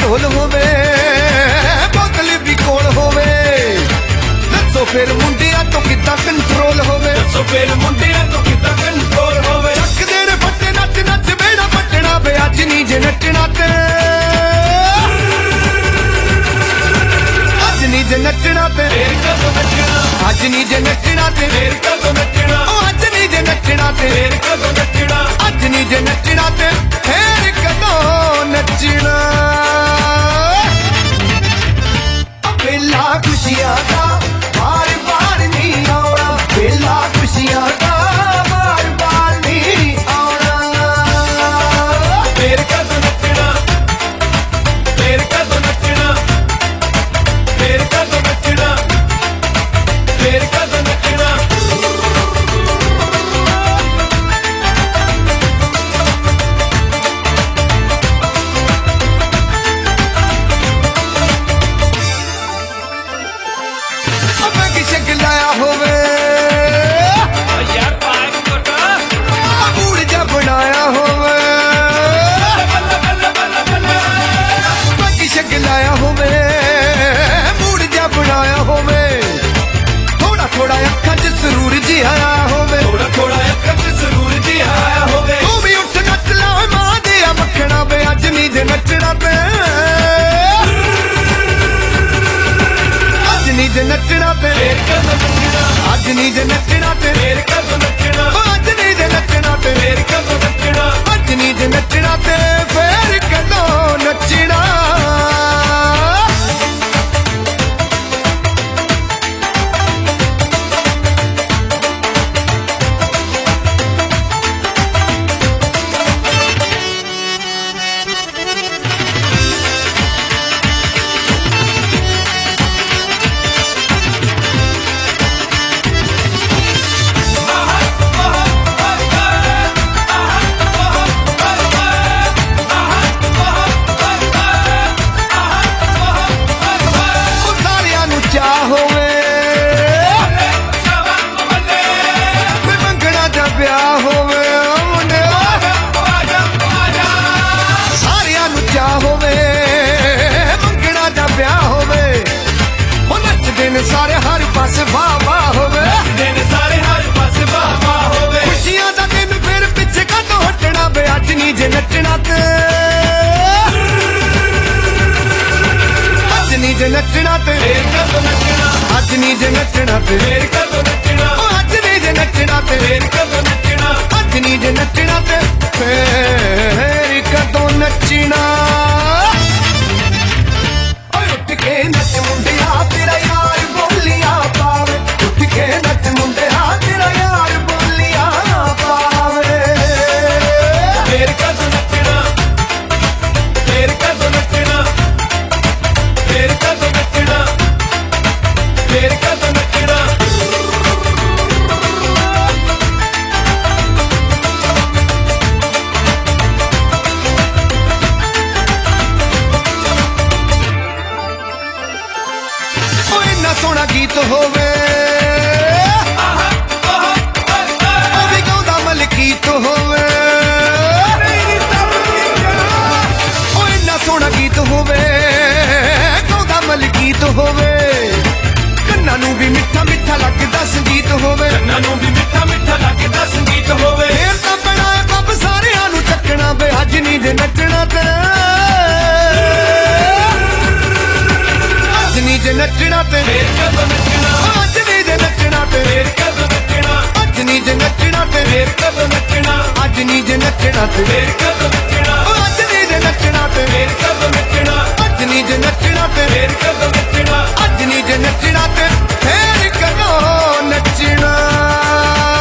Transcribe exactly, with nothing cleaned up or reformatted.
ढोल होवे बोतल भी कोल होवे दसो फिर मुंडिया तो कितना कंट्रोल होवे दसो फिर मुंडिया तो कितना कंट्रोल होवे चक देने फटे नच नच बेड़ा पटना बे अज नी जे नचना ते अज नी जे नचना ते फिर कदों नचना अज नी जे नचना ते फिर कदों नचना अज नी जे नचना ते फिर कदों नचना अज नी जे नचना ते फिर कदों नचना बेला खुशियां दा बार बार नहीं आना बेला खुशियां दा बार बार नहीं आना फिर कदों नचना फिर कदों नचना फिर कदों नचना फिर कदों नचना लाया होवे यार पाग कोटा मूड जा बनाया होवे बाकी शक लाया होवे मूड जा बनाया होवे थोड़ा थोड़ा अखा च सरूर जी आया होवे थोड़ा थोड़ा अखा च सरूर जी आया होवे तू भी उठ नच ला मां दे मखना बे अज नी जे नचना ते अज नी जे नचना ते फिर कदों नचना अज नी जे नचना ते फिर कदों नचना अज नी जे नचना ते फिर कदों नचना अज नी जे नचना ते फिर कदों नचना सारे हर पास वाह वाह होवे दिन सारे हर पास वाह वाह होवे खुशियां दा दिन फिर पिछे कदों हटना बे अज नी जे नचना ते अज नी जे नचना ते फिर कदों नचना अज नी जे नचना ते फिर कदों नचना अज नी जे नचना ते फिर कदों नचना अज नी जे नचना ते फिर कदों नचना उठ के नच मुंडिया तेरा यार बोलिया पावे उठ के नच मुंडिया तेरा यार बोलिया पावे फिर कदों नचना फिर कदों नचना फिर कदों नचना फिर कदों नचना सोना गीत होवे भी गाँदा मलकीत होवे इन्ना सोना गीत होवे गाँदा मलकीत होवे कन्ना नू भी मिठा मिठा लगदा संगीत होवे कन्ना नू भी मिठा मिठा लगदा संगीत होवे फिर तां बनाए बब सारियां नू चकना बे अज नी जे नचना ते अज नी जे नचना ते फिर कदों नचना अज नी जे नचना ते फिर कदों नचना अज नी जे नचना ते फिर कदों नचना अज नी जे नचना ते फिर कदों नचना अज नी जे नचना ते फिर कदों नचना अज नी जे नचना ते फिर कदों नचना अज नी जे नचना ते फिर कदों नचना